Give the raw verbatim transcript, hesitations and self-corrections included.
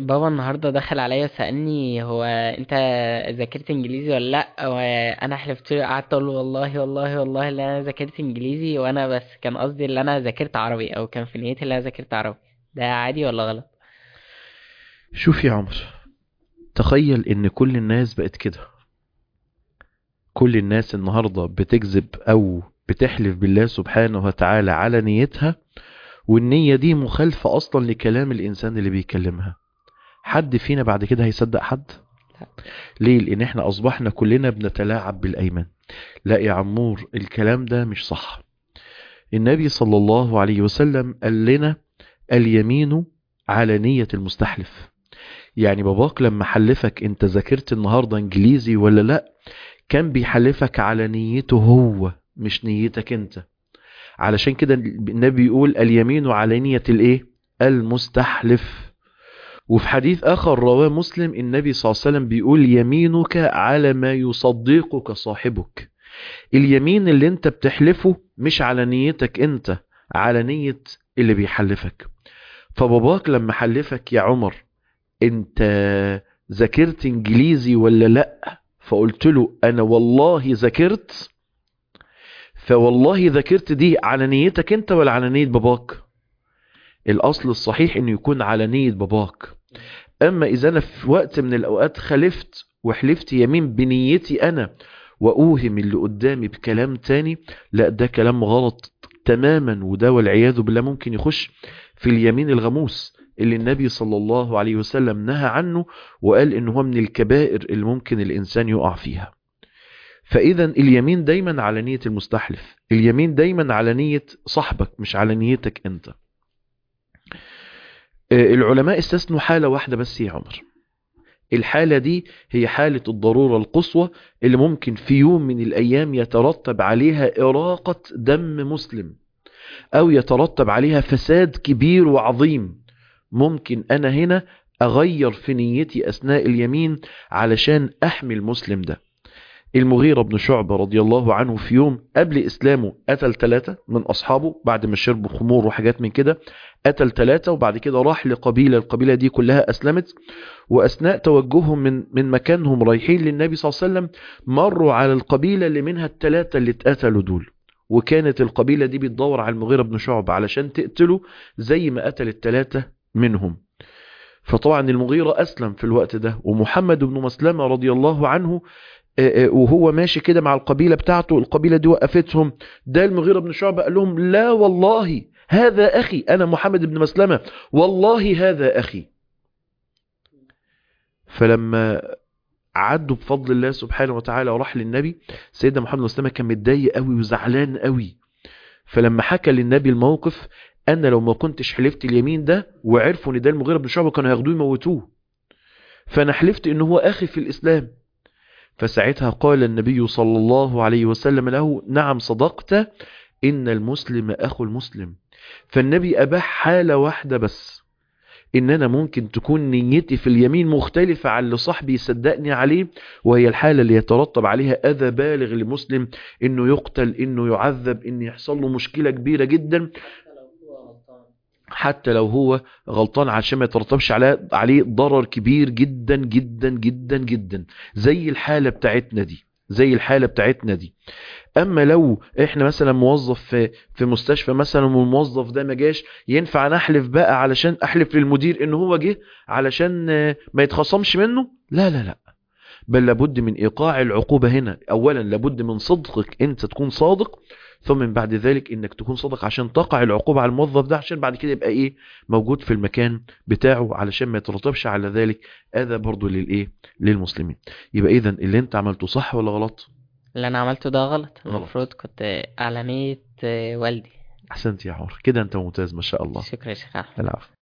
بابا النهارده دخل عليا وسألني هو انت ذاكرت انجليزي ولا لا، وانا حلفت له، قعدت اقول له والله والله والله اللي انا ذاكرت انجليزي، وانا بس كان قصدي اللي انا ذاكرت عربي، او كان في نيتي اللي انا ذاكرت عربي. ده عادي ولا غلط؟ شوف يا عمر، تخيل ان كل الناس بقت كده. كل الناس النهاردة بتكذب او بتحلف بالله سبحانه وتعالى على نيتها، والنية دي مخالفة اصلا لكلام الانسان اللي بيكلمها. حد فينا بعد كده هيصدق حد؟ لا. ليه؟ لان احنا اصبحنا كلنا بنتلاعب بالايمان. لا يا عمور، الكلام ده مش صح. النبي صلى الله عليه وسلم قال لنا: اليمين على نية المستحلف. يعني باباك لما حلفك انت ذاكرت النهاردة انجليزي ولا لا، كان بيحلفك على نيته هو، مش نيتك انت. علشان كده النبي يقول: اليمين على نية الايه؟ المستحلف. وفي حديث اخر رواه مسلم النبي صلى الله عليه وسلم بيقول: يمينك على ما يصدقك صاحبك. اليمين اللي انت بتحلفه مش على نيتك انت، على نية اللي بيحلفك. فباباك لما حلفك: يا عمر انت ذاكرت انجليزي ولا لا؟ فقلت له: انا والله ذاكرت. فوالله ذاكرت دي على نيتك انت ولا على نية باباك؟ الاصل الصحيح انه يكون على نية باباك. اما اذا انا في وقت من الاوقات خلفت وحلفت يمين بنيتي انا، واوهم اللي قدامي بكلام تاني، لا، ده كلام غلط تماما. وده والعياذ بالله ممكن يخش في اليمين الغموس اللي النبي صلى الله عليه وسلم نهى عنه، وقال انه هو من الكبائر اللي ممكن الانسان يقع فيها. فاذا اليمين دايما على نية المستحلف، اليمين دايما على نية صاحبك مش على نيتك انت. آه، العلماء استثنوا حالة واحدة بس يا عمر. الحالة دي هي حالة الضرورة القصوى اللي ممكن في يوم من الأيام يترتب عليها إراقة دم مسلم، أو يترتب عليها فساد كبير وعظيم. ممكن أنا هنا أغير في نيتي أثناء اليمين علشان أحمي المسلم ده. المغيرة بن شعبة رضي الله عنه في يوم قبل إسلامه قتل ثلاثة من أصحابه بعد ما شربوا خمور وحاجات من كده. قتل ثلاثة وبعد كده راح لقبيلة، القبيلة دي كلها أسلمت. وأثناء توجههم من من مكانهم رايحين للنبي صلى الله عليه وسلم، مروا على القبيلة اللي منها الثلاثة اللي اتقتلوا دول. وكانت القبيلة دي بتدور على المغيرة بن شعبة علشان تقتله زي ما قتل الثلاثة منهم. فطبعا المغيرة أسلم في الوقت ده، ومحمد بن مسلمة رضي الله عنه آه، آه، وهو ماشي كده مع القبيلة بتاعته، القبيلة دي وقفتهم. ده المغيرة بن شعبة قال لهم: لا والله هذا أخي، أنا محمد بن مسلمة، والله هذا أخي. فلما عدوا بفضل الله سبحانه وتعالى وراح للنبي، سيدنا محمد بن مسلمة كان متضايق قوي وزعلان قوي. فلما حكى للنبي الموقف: أنا لو ما كنتش حلفت اليمين ده وعرفوا إن ده المغيرة بن شعبة كانوا هياخدوه يموتوه، فأنا حلفت إنه هو أخي في الإسلام. فساعتها قال النبي صلى الله عليه وسلم له: نعم صدقت، إن المسلم أخو المسلم. فالنبي أباح حالة واحدة بس، إن أنا ممكن تكون نيتي في اليمين مختلفة عن اللي صاحبي يصدقني عليه، وهي الحالة اللي يترتب عليها أذى بالغ للمسلم، إنه يقتل، إنه يعذب، إنه يحصل له مشكلة كبيرة جدا. حتى لو هو غلطان، عشان ما يترتبش عليه عليه ضرر كبير جدا جدا جدا جدا، زي الحالة بتاعتنا دي، زي الحالة بتاعتنا دي. اما لو احنا مثلا موظف في في مستشفى مثلا، والموظف ده ما جاش، ينفع نحلف بقى علشان احلف للمدير ان هو جه علشان آه، ما يتخصمش منه؟ لا لا لا، بل لابد من ايقاع العقوبة هنا. اولا لابد من صدقك، انت تكون صادق، ثم من بعد ذلك انك تكون صادق عشان تقع العقوبة على الموظف ده، عشان بعد كده يبقى ايه، موجود في المكان بتاعه، علشان ما يترتبش على ذلك اذى برضو للايه، للمسلمين. يبقى اذا اللي انت عملته صح ولا غلط؟ اللي انا عملته ده غلط، المفروض غلط. كنت على نية آه، والدي. احسنت يا عمر، كده انت ممتاز ما شاء الله. شكرا يا شيخ أحمد. العفو.